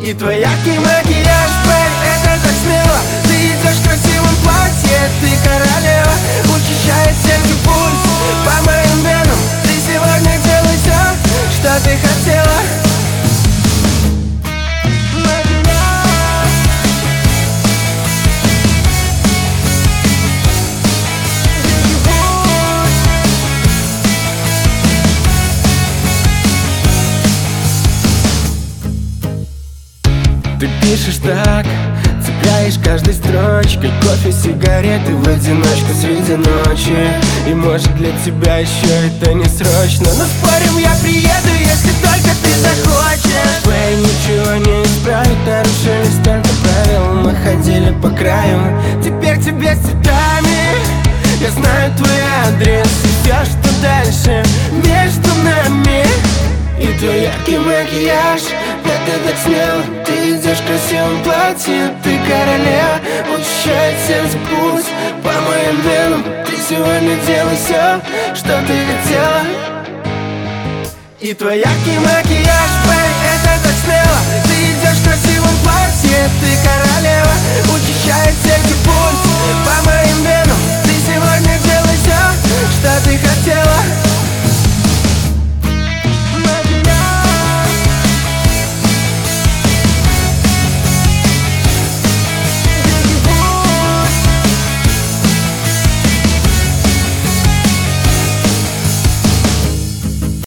И твой яркий макияж, бэй, это так смело. Ты идешь в красивом платье, ты королева. Учащает сердце пульс по моим венам. Ты сегодня делай все, что ты хотела. Ты пишешь так, цепляешь каждой строчкой. Кофе, сигареты в одиночку среди ночи. И может для тебя еще это не срочно, но спорим, я приеду, если только ты захочешь. Бэй, ничего не исправить, нарушили столько правил. Мы ходили по краю, теперь тебе с цветами. Я знаю твой адрес и все, что дальше между нами. И твой яркий макияж, это так смело. Ты идешь в красивом платье, ты королева. Учащает сердце пульс по моим венам. Ты сегодня делай все, что ты хотела. И твой яркий макияж, бэй, это так смело. Ты идешь в красивом платье, ты королева. Учащает сердце пульс